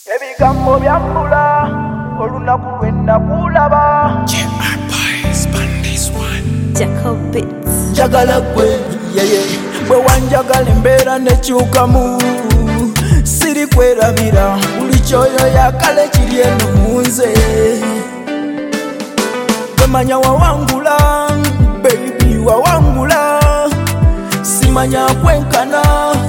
Ebigambo byambula olunaku lwe nakulaba. Jacob Bits. Njagala gwe bwe wanjagala embeera nekyukamu, siri kwerabira buli kyoyo yakale kiri eno mu nze. Gwemanya wawangula baby wawangula, simanya kwenkana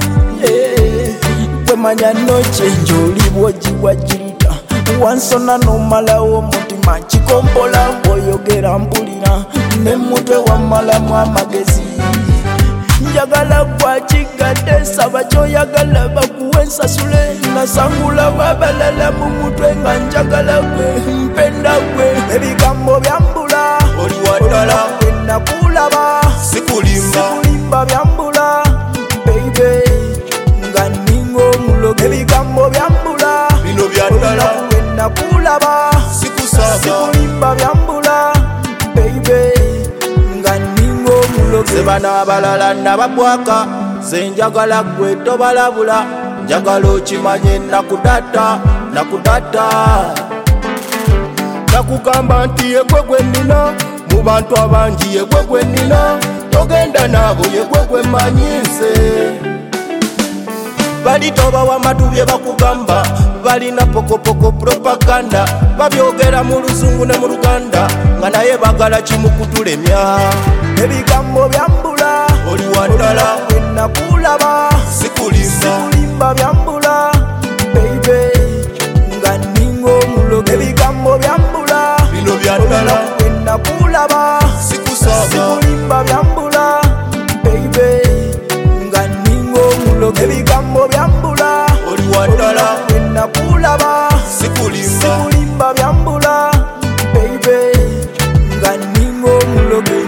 gwemanya nokyenja oli bwogiwa girita wansona nomalawo omutima kikompola bwoyogera mpulira nemutwe wamalamu amagezi. Njagala gwakigadde saba kyoyagala bakuwe ensasule, nasangula babalala mu mutwe nga njagala gwe mpenda gwe. Ebigambo byambula oli waddala nakulaba, sikulimba byambula baby nga ninga omulogo. Ebigambo byambula bino byaddala nakulaba, sikusaba sikulimba byambula baby nga ninga omulogo. sebana abalala nababwaka zenjagala gwe tobalabula, njagala okimanye nakudata nakugamba nti yegwe gwe nnina mu bantu abangi, yegwe gwe nnina togenda naabo, yegwe gwe manyize. Bali tobawa matu bye bakugamba, balina pokopoko propaganda, babyogera mu luzungu ne mu luganda nga naye bagala kimu kutulemya. Ebigambo byambula oli waddala nakulaba, sikulimba byambula baby nga ninga omulogo. Ebigambo byambula bino byaddala nakulaba, sikusaba sikulimba byambula baby nga ninga omulogo. Ebigambo byambula oli waddala nakulaba, sikulimba byambula baby nga ninga omulogo.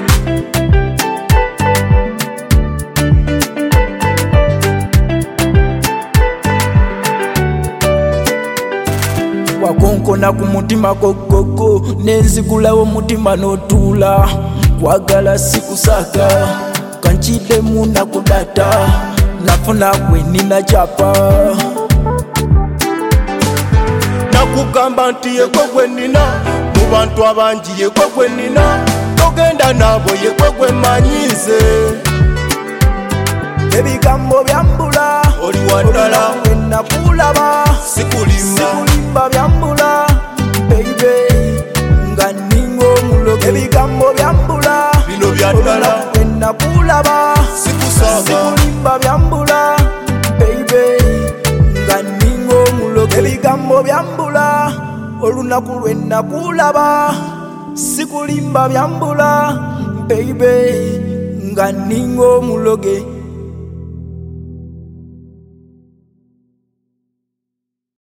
Wakonkona ku mutima gogogo nenzigulawo mutima n'otuula, kwagala sikusaka kankiddemu nakudata, nafuna gwe nina kyapa. nakugamba nti yegwe gwe nnina mu bantu abangi, yegwe gwe nnina togenda naabo, yegwe gwe manyize. Ebigambo byambula oli waddala nakulaba, sikulimba byambula baby nga ninga omulogo. Ebigambo byambula bino byaddala nakulaba, sikusaba sikulimba byambula baby nga ninga omulogo. Ebigambo byambula olunaku lwe nakulaba, sikulimba byambula baby nga ninga omulogo.